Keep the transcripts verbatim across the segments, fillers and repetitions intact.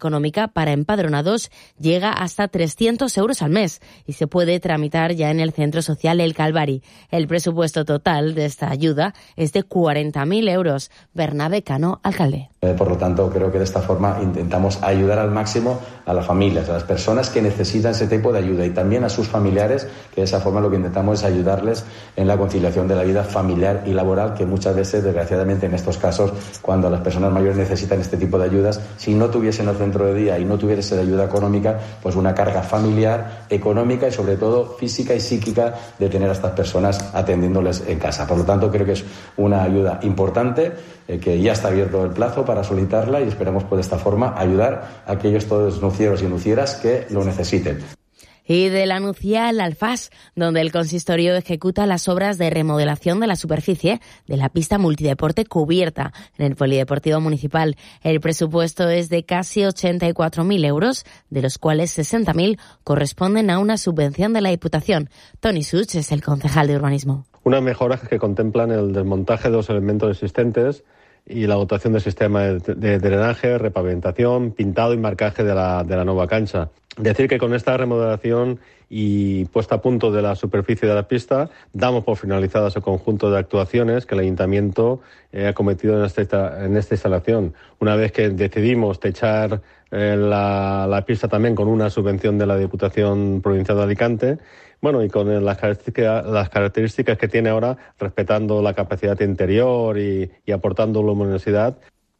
económica para empadronados llega hasta trescientos euros al mes y se puede tramitar ya en el Centro Social El Calvari. El presupuesto total de esta ayuda es de cuarenta mil euros. Bernabé Cano, alcalde. Por lo tanto, creo que de esta forma intentamos ayudar al máximo a las familias, a las personas que necesitan ese tipo de ayuda y también a sus familiares, que de esa forma lo que intentamos es ayudarles en la conciliación de la vida familiar y laboral, que muchas veces, desgraciadamente, en estos casos, cuando las personas mayores necesitan este tipo de ayudas, si no tuviesen el centro de día y no tuviesen ayuda económica, pues una carga familiar, económica y sobre todo física y psíquica de tener a estas personas atendiéndoles en casa. Por lo tanto, creo que es una ayuda importante, eh, que ya está abierto el plazo para solicitarla y esperamos pues de esta forma ayudar a aquellos todos nucieros y nucieras que lo necesiten. Y de la Nucía al Alfás, donde el consistorio ejecuta las obras de remodelación de la superficie de la pista multideporte cubierta en el Polideportivo Municipal. El presupuesto es de casi ochenta y cuatro mil euros, de los cuales sesenta mil corresponden a una subvención de la Diputación. Tony Such es el concejal de urbanismo. Unas mejoras que contemplan el desmontaje de los elementos existentes y la dotación del sistema de, de drenaje, repavimentación, pintado y marcaje de la, de la nueva cancha. Decir que con esta remodelación y puesta a punto de la superficie de la pista, damos por finalizadas el conjunto de actuaciones que el Ayuntamiento eh, ha cometido en esta, en esta instalación. Una vez que decidimos techar eh, la, la pista también con una subvención de la Diputación Provincial de Alicante, bueno, y con las características, las características que tiene ahora, respetando la capacidad interior y, y aportando luminosidad.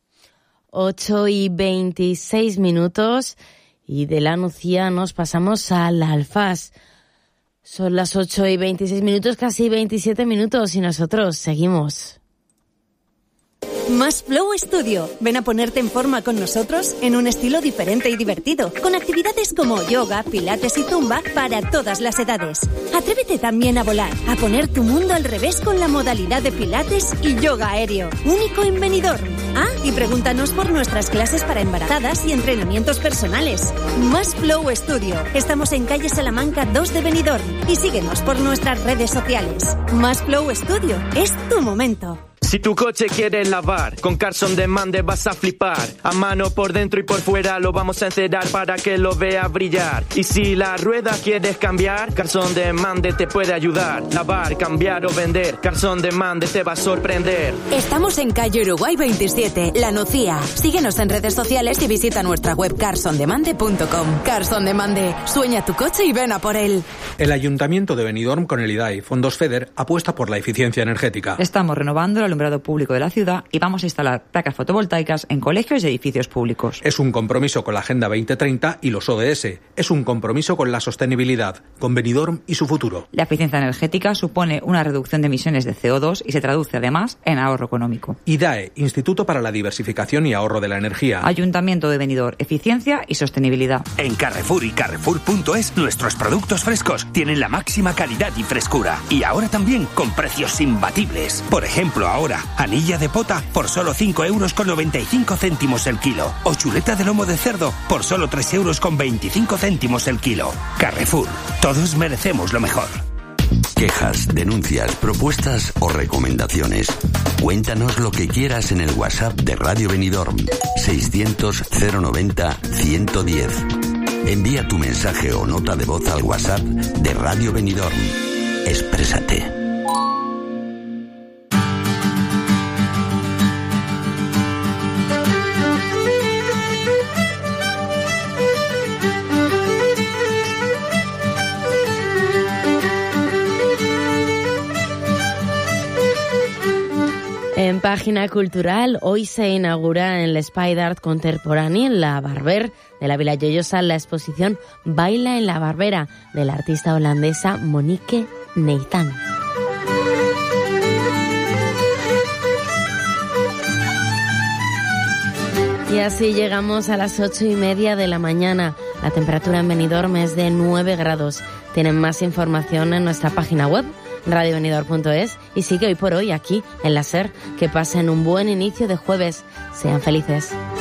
ocho y veintiséis minutos. Y de la Nucía nos pasamos al Alfás. Son las ocho y veintiséis minutos, casi veintisiete minutos, y nosotros seguimos. Más Flow Studio. Ven a ponerte en forma con nosotros en un estilo diferente y divertido, con actividades como yoga, pilates y zumba para todas las edades. Atrévete también a volar, a poner tu mundo al revés con la modalidad de pilates y yoga aéreo, único en Benidorm. Ah, y pregúntanos por nuestras clases para embarazadas y entrenamientos personales. Más Flow Studio. Estamos en calle Salamanca dos de Benidorm y síguenos por nuestras redes sociales. Más Flow Studio. Es tu momento. Si tu coche quieres lavar, con Cars On Demand vas a flipar. A mano por dentro y por fuera lo vamos a encerar para que lo veas brillar. Y si la rueda quieres cambiar, Cars On Demand te puede ayudar. Lavar, cambiar o vender, Cars On Demand te va a sorprender. Estamos en calle Uruguay veintisiete, La Nucía. Síguenos en redes sociales y visita nuestra web cars on demand punto com. Cars On Demand, sueña tu coche y ven a por él. El Ayuntamiento de Benidorm con el I D A E y Fondos FEDER apuesta por la eficiencia energética. Estamos renovando el alumbrado público de la ciudad y vamos a instalar placas fotovoltaicas en colegios y edificios públicos. Es un compromiso con la Agenda veinte treinta y los O D S. Es un compromiso con la sostenibilidad, con Benidorm y su futuro. La eficiencia energética supone una reducción de emisiones de C O dos y se traduce además en ahorro económico. I D A E, Instituto para la Diversificación y Ahorro de la Energía. Ayuntamiento de Benidorm, eficiencia y sostenibilidad. En Carrefour y Carrefour punto es nuestros productos frescos tienen la máxima calidad y frescura. Y ahora también con precios imbatibles. Por ejemplo, ahora, anilla de pota por solo cinco euros con noventa y cinco céntimos el kilo. O chuleta de lomo de cerdo por solo tres euros con veinticinco céntimos el kilo. Carrefour. Todos merecemos lo mejor. Quejas, denuncias, propuestas o recomendaciones. Cuéntanos lo que quieras en el WhatsApp de Radio Benidorm seiscientos cero noventa ciento diez. Envía tu mensaje o nota de voz al WhatsApp de Radio Benidorm. Exprésate. En Página Cultural, hoy se inaugura en el Espai d'Art Contemporani, en la Barber de la Vila Joiosa, la exposición Baila en la Barbera, de la artista holandesa Monique Neitán. Y así llegamos a las ocho y media de la mañana. La temperatura en Benidorm es de nueve grados. Tienen más información en nuestra página web, radio benidorm punto es, y sigue hoy por hoy aquí en la SER. Que pasen un buen inicio de jueves. Sean felices.